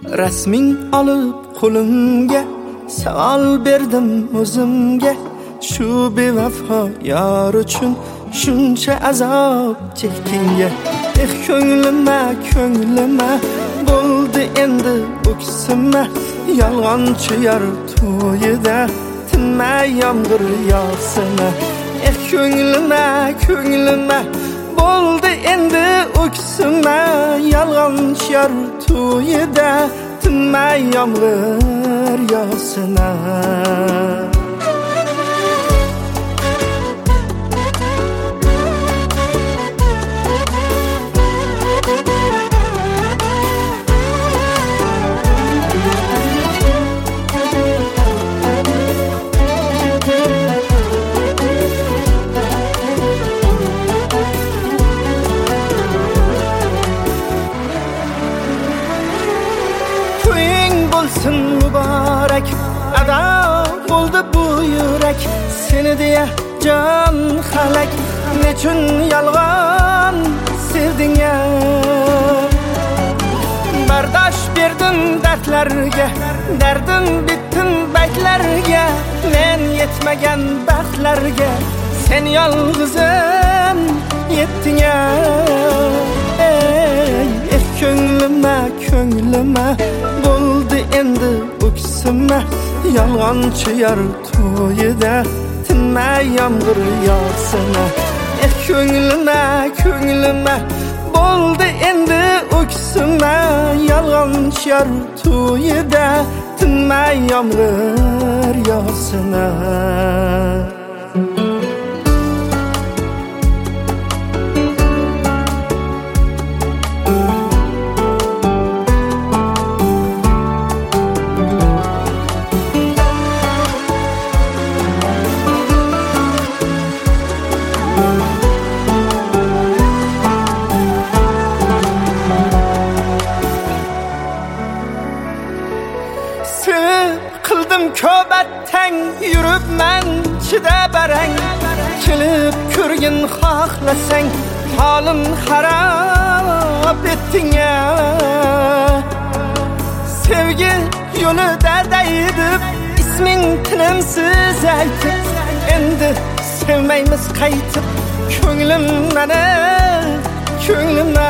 Rasming olib qo'limga savol berdim o'zimga, shu bevafo yor uchun shuncha azob chekdingga. Ko'nglima ko'nglima bo'ldi endi o'ksima, yolg'onchi yor to'yida tinmay yomg'ir yog'sina. Ko'nglima ko'nglima bo'ldi endi o'ksima, yolg'onchi yor to'yida tinmay yomg'ir yog'sina. Olsun mübarek, ada oldu bu yürek, seni diye can halak, nechun yalgan sevdin ya. Bardosh berdim dertlerge, derdim bittin beklerge, men yetmegen baxtlarga, sen yalgızın yettin ya. Ko'nglima ko'nglima bo'ldi endi o'ksima, yolg'onchi yor to'yida tinmay yomg'ir yog'sina. Ko'nglima ko'nglima bo'ldi endi o'ksima, yolg'onchi yor to'yida tinmay yomg'ir yog'sina. Qildim ko'batang yuribman chida barang, kelib ko'rgin xohlasang holim xarob etding ya. Sevgi yo'lida dayidib isming tinimsiz aytib, endi sevmaymiz qaytib, ko'nglim meni ko'nglima.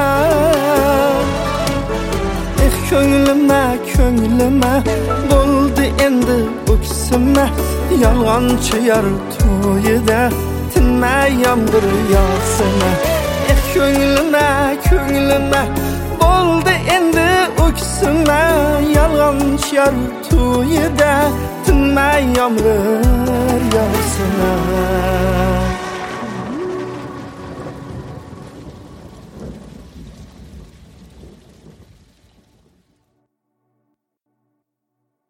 Ko'nglima ko'nglima bo'ldi endi o'ksima, yolg'onchi yor to'yida tinmay yomg'ir yog'sina. Ko'nglima ko'nglima bo'ldi endi o'ksima, yolg'onchi yor to'yida tinmay yomg'ir yog'sina.